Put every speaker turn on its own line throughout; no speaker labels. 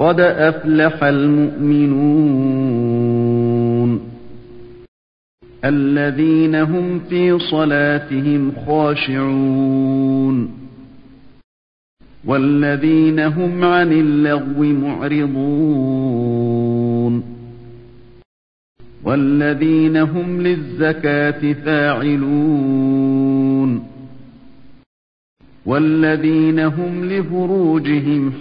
قد أفلح المؤمنون الذين هم في صلاتهم خاشعون والذين هم عن اللغو معرضون والذين هم للزكاة فاعلون والذين هم لفروجهم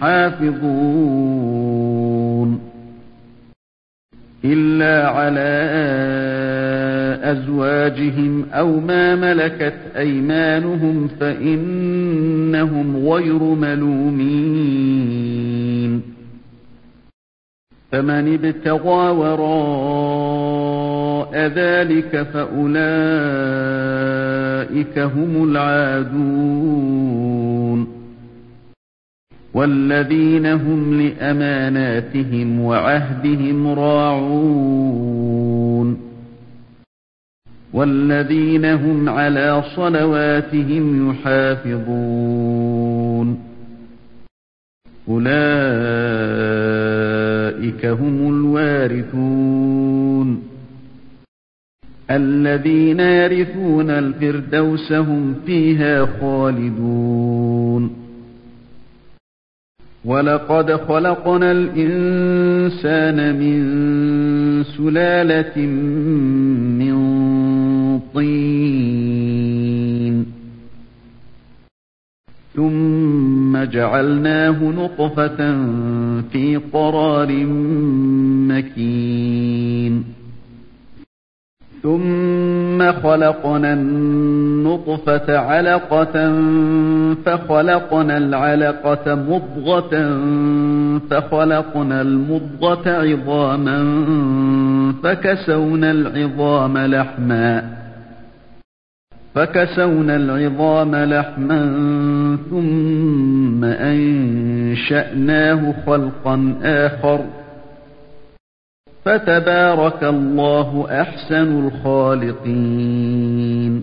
حافظون إلا على أزواجهم أو ما ملكت أيمانهم فإنهم غير ملومين فمن ابتغى وراء ذلك فأولئك هم العادون والذين هم لأماناتهم وعهدهم راعون والذين هم على صلواتهم يحافظون أولئك هم الوارثون الذين يرثون الفردوس هم فيها خالدون ولقد خلقنا الإنسان من سلالة من طين ثم جعلناه نطفة في قرار مكين ثم خلقنا النطفة علقة فخلقنا العلقة مضغة فخلقنا المضغة عظاما فكسونا العظام لحما ثم أنشأناه خلقا آخر فتبارك الله أحسن الخالقين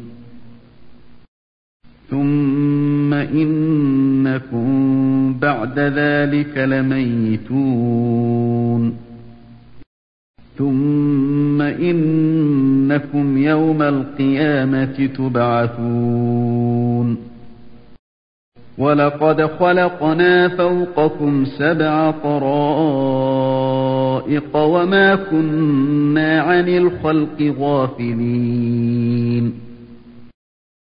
ثم إنكم بعد ذلك لميتون ثم إنكم يوم القيامة تبعثون ولقد خلقنا فوقكم 7 طرائق وما كنا عن الخلق غافلين